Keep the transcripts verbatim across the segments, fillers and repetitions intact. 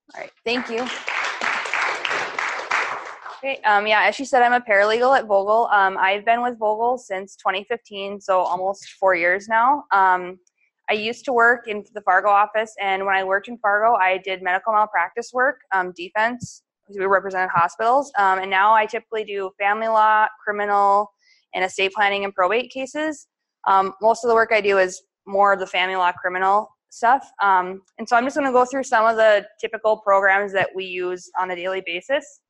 All right, thank you. Okay, um, yeah, as she said, I'm a paralegal at Vogel. Um, I've been with Vogel since twenty fifteen, so almost four years now. Um, I used to work in the Fargo office, and when I worked in Fargo, I did medical malpractice work, um, defense. We represented hospitals, um, and now I typically do family law, criminal, and estate planning and probate cases. Um, most of the work I do is more of the family law, criminal stuff. Um, and so I'm just going to go through some of the typical programs that we use on a daily basis.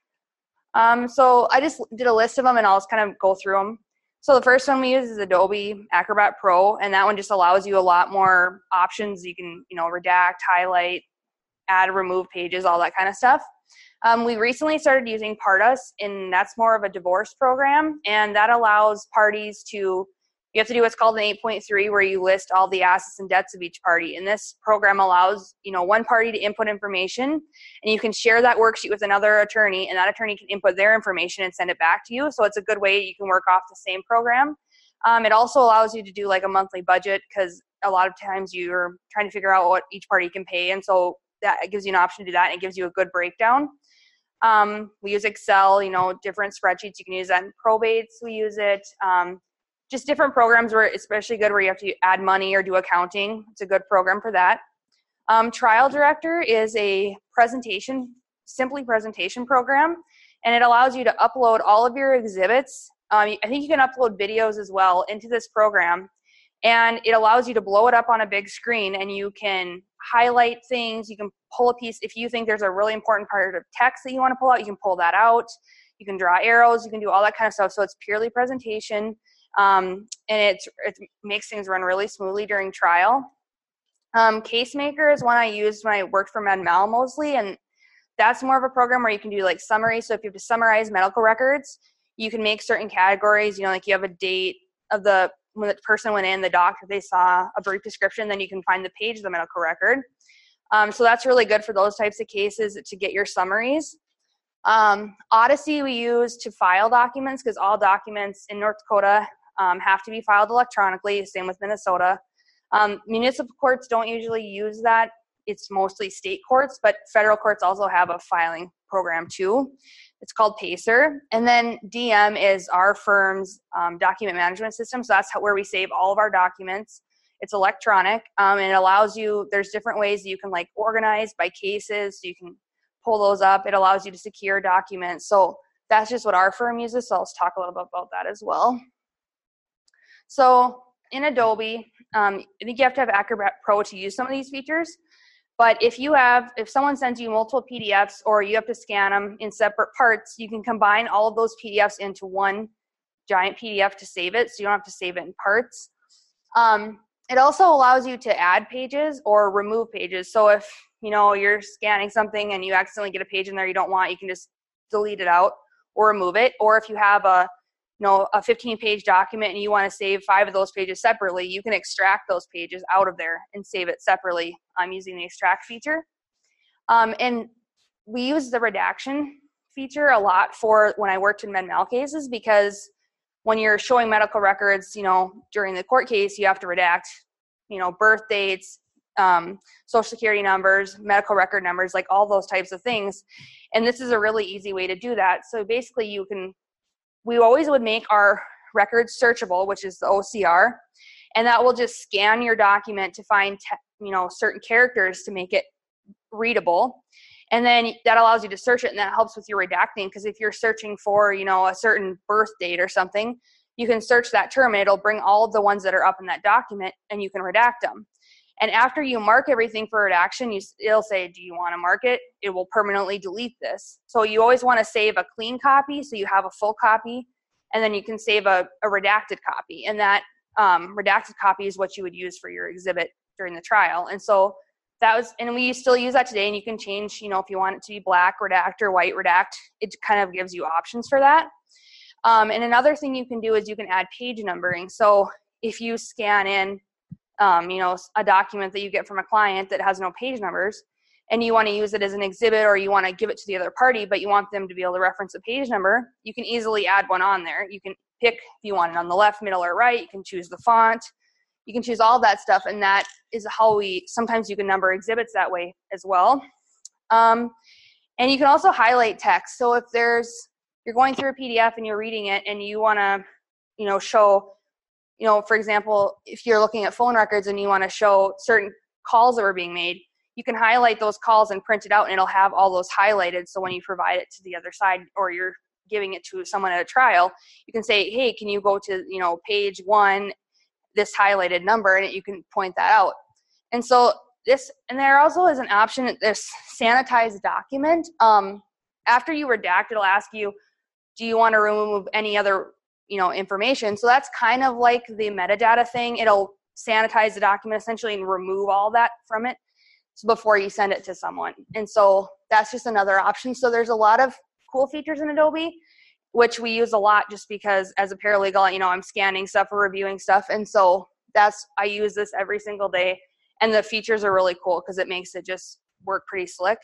Um, so I just did a list of them, and I'll just kind of go through them. So the first one we use is Adobe Acrobat Pro, and that one just allows you a lot more options. You can, you know, redact, highlight, add, remove pages, all that kind of stuff. Um, we recently started using Pardus, and that's more of a divorce program, and that allows parties to, you have to do what's called an eight point three, where you list all the assets and debts of each party. And this program allows, you know, one party to input information, and you can share that worksheet with another attorney, and that attorney can input their information and send it back to you. So it's a good way you can work off the same program. Um, it also allows you to do like a monthly budget, because a lot of times you're trying to figure out what each party can pay, and so that it gives you an option to do that, and it gives you a good breakdown. Um, we use Excel, you know, different spreadsheets. You can use that in probates. We use it. Um, just different programs where it's especially good where you have to add money or do accounting. It's a good program for that. Um, Trial Director is a presentation, simply presentation program, and it allows you to upload all of your exhibits. Um, I think you can upload videos as well into this program, and it allows you to blow it up on a big screen, and you can highlight things. You can pull a piece. If you think there's a really important part of text that you want to pull out, you can pull that out. You can draw arrows. You can do all that kind of stuff. So it's purely presentation, um, and it's, it makes things run really smoothly during trial. Um, CaseMaker is one I used when I worked for MedMal mostly, and that's more of a program where you can do like summaries. So if you have to summarize medical records, you can make certain categories, you know, like you have a date of the when the person went in, the doctor, they saw a brief description, then you can find the page of the medical record. Um, so that's really good for those types of cases to get your summaries. Um, Odyssey we use to file documents, because all documents in North Dakota um, have to be filed electronically, same with Minnesota. Um, municipal courts don't usually use that. It's mostly state courts, but federal courts also have a filing program too. It's called Pacer. And then D M is our firm's um, document management system. So that's how, where we save all of our documents. It's electronic, um, and it allows you, there's different ways that you can like organize by cases. So you can pull those up. It allows you to secure documents. So that's just what our firm uses. So I'll talk a little bit about that as well. So in Adobe, um, I think you have to have Acrobat Pro to use some of these features. But if you have, if someone sends you multiple P D Fs or you have to scan them in separate parts, you can combine all of those P D Fs into one giant P D F to save it, so you don't have to save it in parts. Um, it also allows you to add pages or remove pages. So if, you know, you're scanning something and you accidentally get a page in there you don't want, you can just delete it out or remove it. Or if you have a, you know, a fifteen page document and you want to save five of those pages separately, you can extract those pages out of there and save it separately. I'm using the extract feature. Um, and we use the redaction feature a lot for when I worked in med-mal cases, because when you're showing medical records, you know, during the court case, you have to redact, you know, birth dates, um, social security numbers, medical record numbers, like all those types of things. And this is a really easy way to do that. So basically you can, we always would make our records searchable, which is the O C R, and that will just scan your document to find, te- you know, certain characters to make it readable. And then that allows you to search it, and that helps with your redacting, because if you're searching for, you know, a certain birth date or something, you can search that term and it'll bring all of the ones that are up in that document and you can redact them. And after you mark everything for redaction, you, it'll say, do you want to mark it? It will permanently delete this. So you always want to save a clean copy so you have a full copy, and then you can save a, a redacted copy. And that um, redacted copy is what you would use for your exhibit during the trial. And so that was, and we still use that today, and you can change, you know, if you want it to be black redact or white redact, it kind of gives you options for that. Um, and another thing you can do is you can add page numbering. So if you scan in, um, you know, a document that you get from a client that has no page numbers, and you want to use it as an exhibit, or you want to give it to the other party, but you want them to be able to reference a page number, you can easily add one on there. You can pick if you want it on the left, middle, or right. You can choose the font. You can choose all that stuff, and that is how we, sometimes you can number exhibits that way as well. Um, and you can also highlight text. So if there's, you're going through a P D F and you're reading it and you want to, you know, show, you know, for example, if you're looking at phone records and you want to show certain calls that were being made, you can highlight those calls and print it out, and it'll have all those highlighted. So when you provide it to the other side, or you're giving it to someone at a trial, you can say, hey, can you go to, you know, page one, this highlighted number, and you can point that out. And so this, and there also is an option, this sanitized document. Um, after you redact, it'll ask you, do you want to remove any other, you know, information? So that's kind of like the metadata thing. It'll sanitize the document essentially and remove all that from it before you send it to someone. And so that's just another option. So there's a lot of cool features in Adobe, which we use a lot just because as a paralegal, you know, I'm scanning stuff or reviewing stuff. And so that's, I use this every single day. And the features are really cool because it makes it just work pretty slick.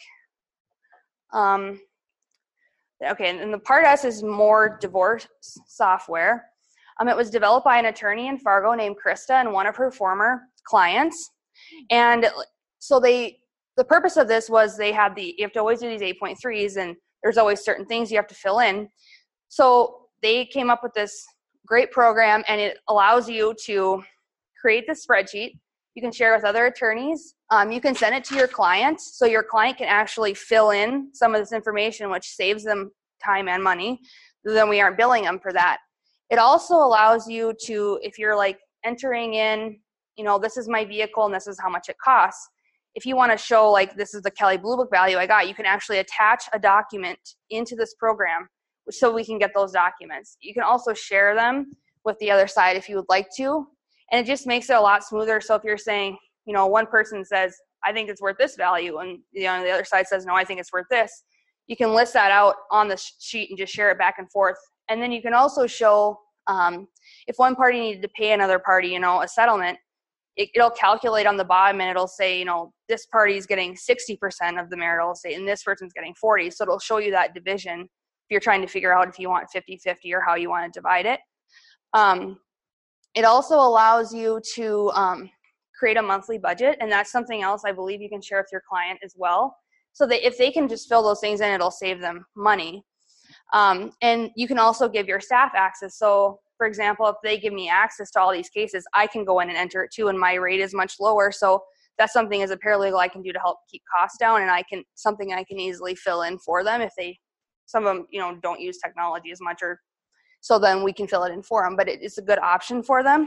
Um, okay, and the Part S is more divorce software. Um, it was developed by an attorney in Fargo named Krista and one of her former clients. And so they, the purpose of this was they had the, you have to always do these eight point threes, and there's always certain things you have to fill in. So they came up with this great program, and it allows you to create the spreadsheet. You can share with other attorneys. Um, you can send it to your client, so your client can actually fill in some of this information, which saves them time and money. Then we aren't billing them for that. It also allows you to, if you're like entering in, you know, this is my vehicle and this is how much it costs. If you want to show like this is the Kelley Blue Book value I got, you can actually attach a document into this program so we can get those documents. You can also share them with the other side if you would like to. And it just makes it a lot smoother. So if you're saying, you know, one person says, I think it's worth this value, and you know, the other side says, no, I think it's worth this, you can list that out on the sheet and just share it back and forth. And then you can also show um, if one party needed to pay another party, you know, a settlement, it, it'll calculate on the bottom and it'll say, you know, this party is getting sixty percent of the marital estate and this person's getting forty. So it'll show you that division if you're trying to figure out if you want fifty fifty or how you want to divide it. Um, It also allows you to um, create a monthly budget, and that's something else I believe you can share with your client as well. So that if they can just fill those things in, it'll save them money. Um, and you can also give your staff access. So for example, if they give me access to all these cases, I can go in and enter it too, and my rate is much lower. So that's something as a paralegal I can do to help keep costs down, and I can something I can easily fill in for them if they, some of them, you know, don't use technology as much, or so then we can fill it in for them, but it, it's a good option for them.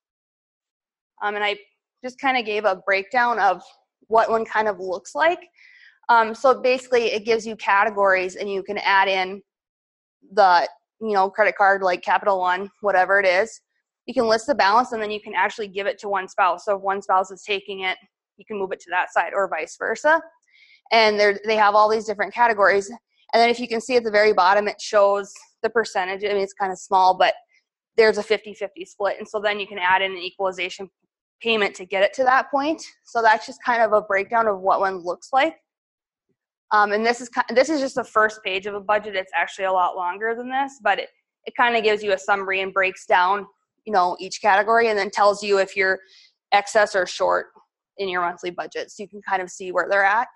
Um, and I just kind of gave a breakdown of what one kind of looks like. Um, so basically it gives you categories, and you can add in the, you know, credit card, like Capital One, whatever it is. You can list the balance, and then you can actually give it to one spouse. So if one spouse is taking it, you can move it to that side, or vice versa. And they have all these different categories. And then if you can see at the very bottom, it shows the percentage. I mean, it's kind of small, but there's a fifty fifty split. And so then you can add in an equalization payment to get it to that point. So that's just kind of a breakdown of what one looks like. Um, and this is this is just the first page of a budget. It's actually a lot longer than this, but it, it kind of gives you a summary and breaks down, you know, each category, and then tells you if you're excess or short in your monthly budget. So you can kind of see where they're at.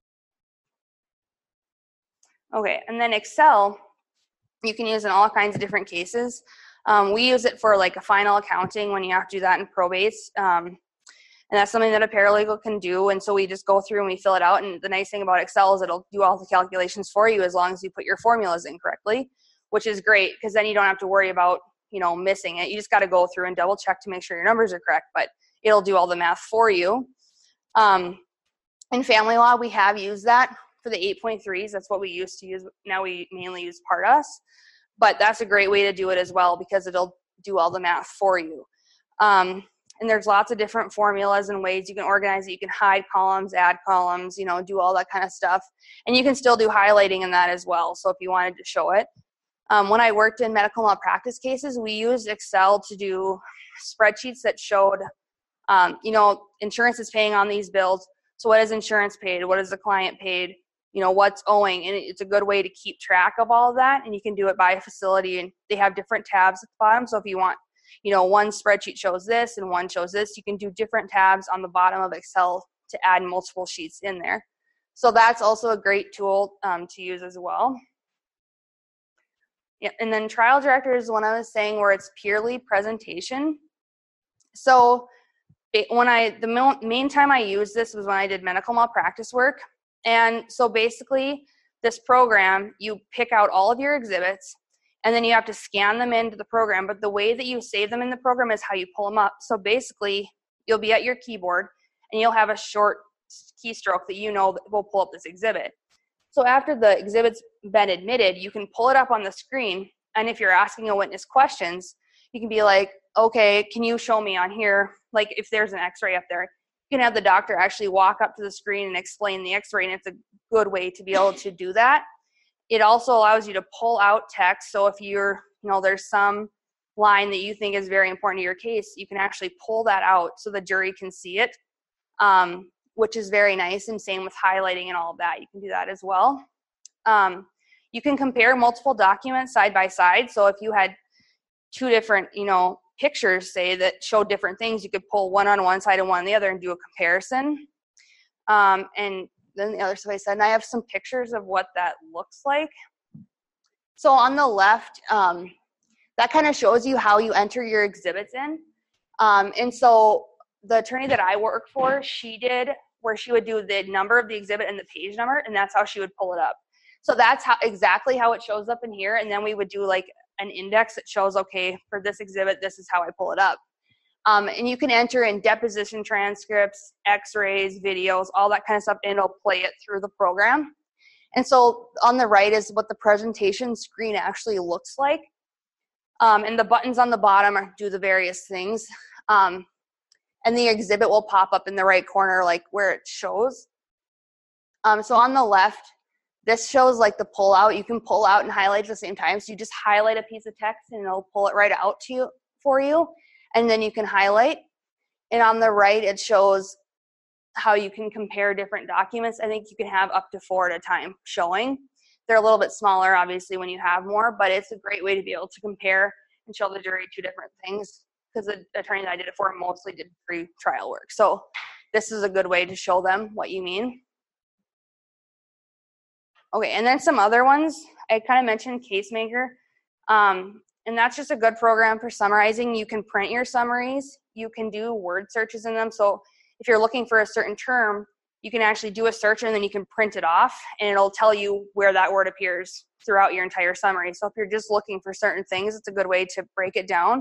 Okay, and then Excel, you can use in all kinds of different cases. Um, we use it for like a final accounting when you have to do that in probates. Um, and that's something that a paralegal can do. And so we just go through and we fill it out. And the nice thing about Excel is it'll do all the calculations for you as long as you put your formulas in correctly, which is great because then you don't have to worry about, you know, missing it. You just got to go through and double check to make sure your numbers are correct, but it'll do all the math for you. Um, in family law, we have used that for the eight point threes. That's what we used to use. Now we mainly use Part S, but that's a great way to do it as well because it'll do all the math for you. Um, and there's lots of different formulas and ways you can organize it. You can hide columns, add columns, you know, do all that kind of stuff. And you can still do highlighting in that as well. So if you wanted to show it. Um, when I worked in medical malpractice cases, we used Excel to do spreadsheets that showed, um, you know, insurance is paying on these bills. So what is insurance paid? What is the client paid? You know, what's owing? And it's a good way to keep track of all of that. And you can do it by facility, and they have different tabs at the bottom. So if you want, you know, one spreadsheet shows this and one shows this, you can do different tabs on the bottom of Excel to add multiple sheets in there. So that's also a great tool um, to use as well. Yeah, and then trial director is one I was saying where it's purely presentation. So when I, the main time I used this was when I did medical malpractice work. And so basically this program, you pick out all of your exhibits and then you have to scan them into the program. But the way that you save them in the program is how you pull them up. So basically you'll be at your keyboard and you'll have a short keystroke that you know that will pull up this exhibit. So after the exhibit's been admitted, you can pull it up on the screen. And if you're asking a witness questions, you can be like, okay, can you show me on here, like if there's an x-ray up there, you can have the doctor actually walk up to the screen and explain the x-ray, and it's a good way to be able to do that. It also allows you to pull out text. So if you're, you know, there's some line that you think is very important to your case, you can actually pull that out so the jury can see it, um, which is very nice. And same with highlighting and all of that. You can do that as well. Um, you can compare multiple documents side by side. So if you had two different, you know, pictures, say, that show different things, you could pull one on one side and one on the other and do a comparison. Um, and then the other side I said, and I have some pictures of what that looks like. So on the left, um, that kind of shows you how you enter your exhibits in. Um, and so the attorney that I work for, she did where she would do the number of the exhibit and the page number, and that's how she would pull it up. So that's how exactly how it shows up in here. And then we would do like an index that shows, okay, for this exhibit, this is how I pull it up. Um, and you can enter in deposition transcripts, x-rays, videos, all that kind of stuff, and it'll play it through the program. And so on the right is what the presentation screen actually looks like. Um, and the buttons on the bottom are, do the various things. Um, and the exhibit will pop up in the right corner, like where it shows. Um, so on the left, this shows like the pull out. You can pull out and highlight at the same time. So you just highlight a piece of text and it'll pull it right out to you for you. And then you can highlight. And on the right, it shows how you can compare different documents. I think you can have up to four at a time showing. They're a little bit smaller, obviously, when you have more, but it's a great way to be able to compare and show the jury two different things, because the attorney that I did it for mostly did pre-trial work. So this is a good way to show them what you mean. Okay, and then some other ones. I kind of mentioned CaseMaker, um, and that's just a good program for summarizing. You can print your summaries. You can do word searches in them. So if you're looking for a certain term, you can actually do a search and then you can print it off, and it'll tell you where that word appears throughout your entire summary. So if you're just looking for certain things, it's a good way to break it down.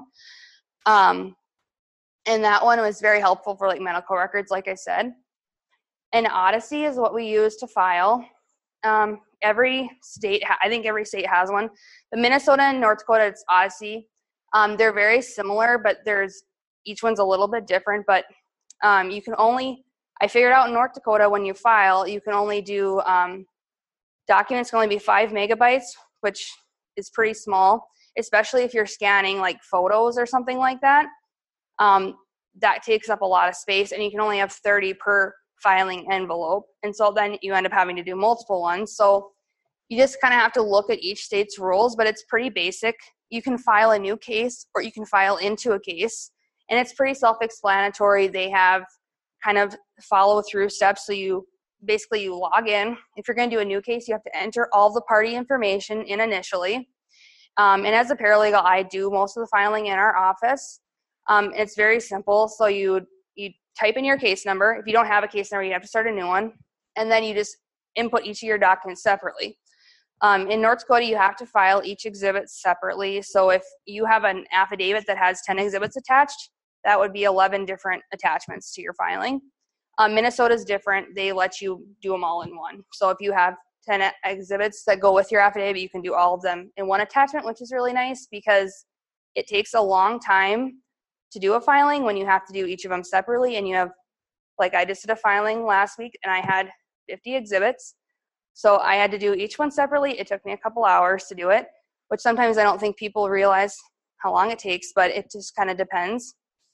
Um, and that one was very helpful for like medical records, like I said. And Odyssey is what we use to file. Um, every state, ha- I think every state has one. The Minnesota and North Dakota, it's Odyssey. Um, they're very similar, but there's each one's a little bit different. But um, you can only, I figured out in North Dakota, when you file, you can only do um, documents can only be five megabytes, which is pretty small, especially if you're scanning like photos or something like that. Um, that takes up a lot of space, and you can only have thirty per filing envelope. And so then you end up having to do multiple ones. So you just kind of have to look at each state's rules, but it's pretty basic. You can file a new case or you can file into a case, and it's pretty self-explanatory. They have kind of follow through steps. So you basically you log in. If you're going to do a new case, you have to enter all the party information in initially. Um, and as a paralegal, I do most of the filing in our office. Um, it's very simple. So you you type in your case number. If you don't have a case number, you have to start a new one. And then you just input each of your documents separately. Um, in North Dakota, you have to file each exhibit separately. So if you have an affidavit that has ten exhibits attached, that would be eleven different attachments to your filing. Um, Minnesota is different. They let you do them all in one. So if you have ten exhibits that go with your affidavit, you can do all of them in one attachment, which is really nice because it takes a long time to do a filing when you have to do each of them separately. And you have, like I just did a filing last week and I had fifty exhibits. So I had to do each one separately. It took me a couple hours to do it, which sometimes I don't think people realize how long it takes, but it just kind of depends.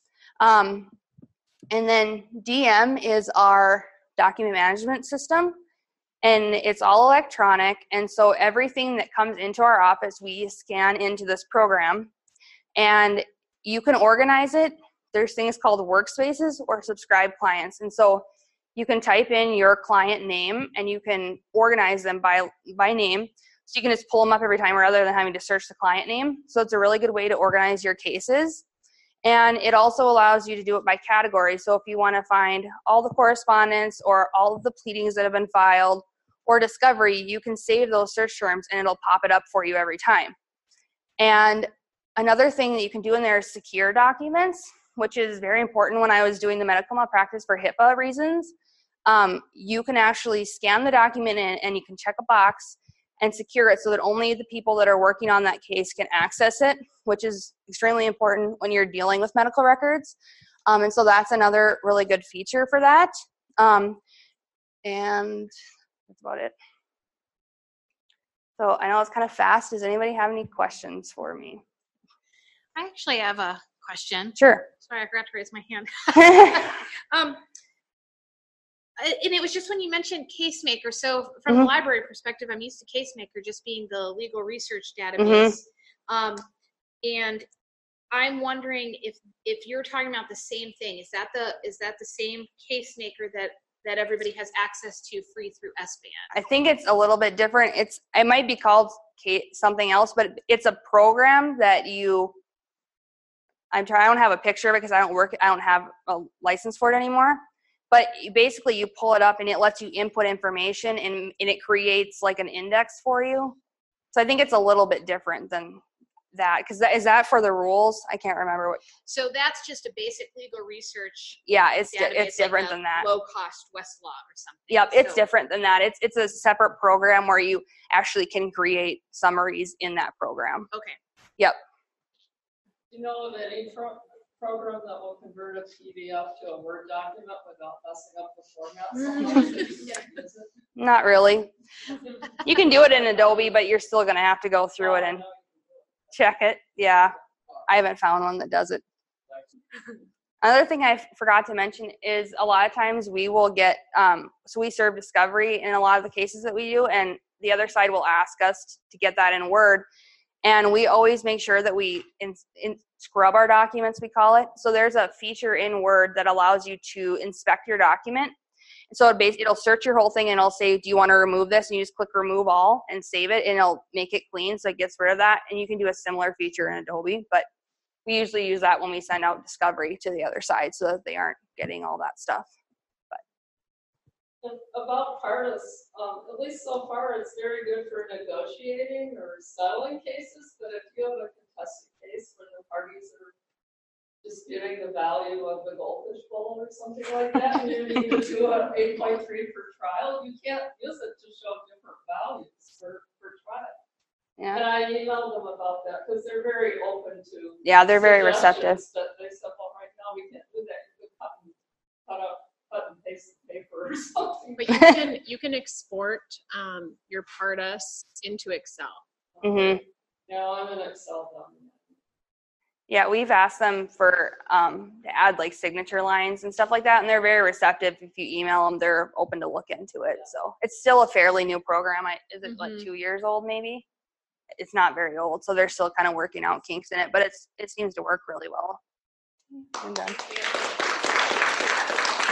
Um, and then D M is our document management system, and it's all electronic. And so everything that comes into our office, we scan into this program, and you can organize it. There's things called workspaces or subscribe clients. And so you can type in your client name and you can organize them by by name. So you can just pull them up every time rather than having to search the client name. So it's a really good way to organize your cases. And it also allows you to do it by category. So if you want to find all the correspondence or all of the pleadings that have been filed or discovery, you can save those search terms and it'll pop it up for you every time. And another thing that you can do in there is secure documents, which is very important. When I was doing the medical malpractice for HIPAA reasons, um, you can actually scan the document in and you can check a box and secure it so that only the people that are working on that case can access it, which is extremely important when you're dealing with medical records. Um, and so that's another really good feature for that. Um, and that's about it. So I know it's kind of fast. Does anybody have any questions for me? I actually have a question. Sure. Sorry, I forgot to raise my hand. um, and it was just when you mentioned CaseMaker. So from mm-hmm. a library perspective, I'm used to CaseMaker just being the legal research database. Mm-hmm. Um, and I'm wondering if if you're talking about the same thing. Is that the is that the same CaseMaker that that everybody has access to free through S band? I think it's a little bit different. It's it might be called something else, but it's a program that you. I'm trying. I don't have a picture of it because I don't work. I don't have a license for it anymore. But you, basically, you pull it up and it lets you input information and, and it creates like an index for you. So I think it's a little bit different than that. Because that, is that for the rules? I can't remember what. So that's just a basic legal research. Yeah, it's di- it's different like than that. Low cost Westlaw or something. Yep, it's so. different than that. It's it's a separate program where you actually can create summaries in that program. Okay. Yep. Do you know of any pro- program that will convert a P D F to a Word document without messing up the format? Not really. You can do it in Adobe, but you're still going to have to go through it and check it. Yeah, I haven't found one that does it. Another thing I forgot to mention is a lot of times we will get, um, so we serve discovery in a lot of the cases that we do, and the other side will ask us to get that in Word. And we always make sure that we in, in scrub our documents, we call it. So there's a feature in Word that allows you to inspect your document. So it bas- it'll search your whole thing and it'll say, do you want to remove this? And you just click remove all and save it, and it'll make it clean so it gets rid of that. And you can do a similar feature in Adobe, but we usually use that when we send out discovery to the other side so that they aren't getting all that stuff. And about Pardus, um, at least so far, it's very good for negotiating or settling cases. But if you have a contested case where the parties are disputing the value of the goldfish bowl or something like that, and you need to do an eight point three for trial, you can't use it to show different values for, for trial. Yeah. And I emailed them about that because they're very open to. Yeah, they're very receptive. That they said, well, right now we can't do that. You could cut and cut up. Cut and paste the paper or something. But you can you can export um, your Pardus into Excel. Mm-hmm. Yeah, I'm in Excel document. Yeah, we've asked them for um, to add like signature lines and stuff like that, and they're very receptive. If you email them, they're open to look into it. Yeah. So it's still a fairly new program. I, is it mm-hmm. like two years old maybe? It's not very old, so they're still kind of working out kinks in it, but it's it seems to work really well. I'm done.